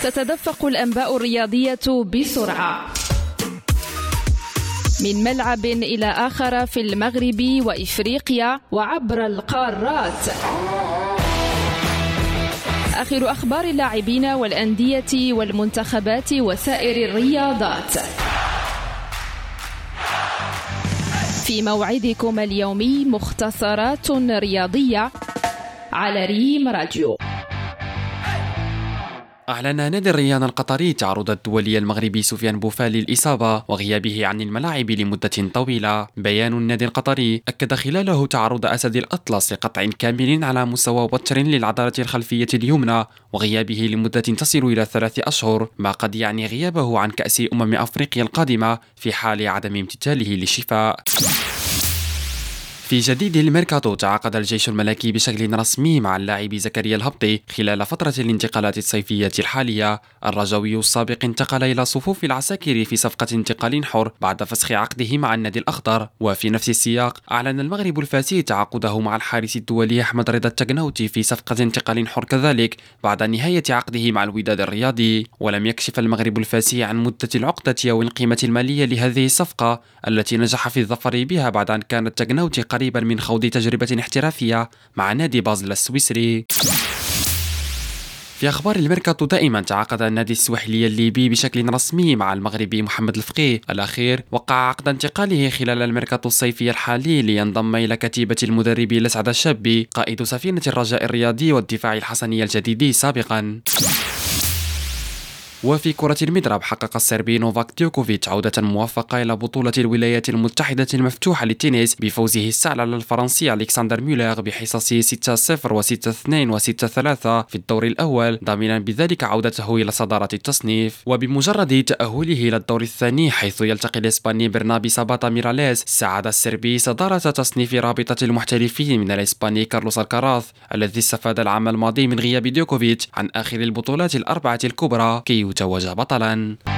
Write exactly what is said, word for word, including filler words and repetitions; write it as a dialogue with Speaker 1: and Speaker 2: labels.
Speaker 1: تتدفق الأنباء الرياضية بسرعة من ملعب إلى آخر في المغرب وإفريقيا وعبر القارات. آخر أخبار اللاعبين والأندية والمنتخبات وسائر الرياضات في موعدكم اليومي، مختصرات رياضية على ريم راديو.
Speaker 2: أعلن نادي الريان القطري تعرض الدولي المغربي سفيان بوفال للإصابة وغيابه عن الملاعب لمدة طويلة. بيان النادي القطري أكد خلاله تعرض أسد الأطلس لقطع كامل على مستوى وتر للعضلة الخلفية اليمنى وغيابه لمدة تصل إلى ثلاث أشهر، ما قد يعني غيابه عن كأس أمم أفريقيا القادمة في حال عدم امتثاله للشفاء. في جديد الميركاتو، تعاقد الجيش الملكي بشكل رسمي مع اللاعب زكريا الهبطي خلال فترة الانتقالات الصيفية الحالية. الرجوي السابق انتقل إلى صفوف العساكر في صفقة انتقال حر بعد فسخ عقده مع النادي الأخضر. وفي نفس السياق أعلن المغرب الفاسي تعاقده مع الحارس الدولي أحمد رضا التقنوتي في صفقة انتقال حر كذلك بعد نهاية عقده مع الوداد الرياضي. ولم يكشف المغرب الفاسي عن مدة العقدة أو القيمة المالية لهذه الصفقة التي نجح في الظفر بها بعد أن كان التقنوتي قريبا من خوض تجربة احترافية مع نادي بازل السويسري. في أخبار الميركاتو دائما، تعاقد النادي السواحلي الليبي بشكل رسمي مع المغربي محمد الفقيه. الأخير وقع عقد انتقاله خلال الميركاتو الصيفي الحالي لينضم إلى كتيبة المدرب الأسعد الشابي قائد سفينة الرجاء الرياضي والدفاع الحسني الجديد سابقا. وفي كرة المضرب، حقق السربي نوفاك ديوكوفيتش عودة موفقة إلى بطولة الولايات المتحدة المفتوحة للتنس بفوزه السهل على الفرنسي ألكسندر ميولر بحصص ستة صفر وستة اثنين وستة ثلاثة في الدور الأول، ضامنا بذلك عودته إلى صدارة التصنيف. وبمجرد تأهله إلى الدور الثاني حيث يلتقي الإسباني برنابي ساباتا ميراليز، ساعد السربي صدارة تصنيف رابطة المحترفين من الإسباني كارلوس الكراث الذي استفاد العام الماضي من غياب ديوكوفيتش عن آخر البطولات الأربعة الكبرى كي يتوج بطلا.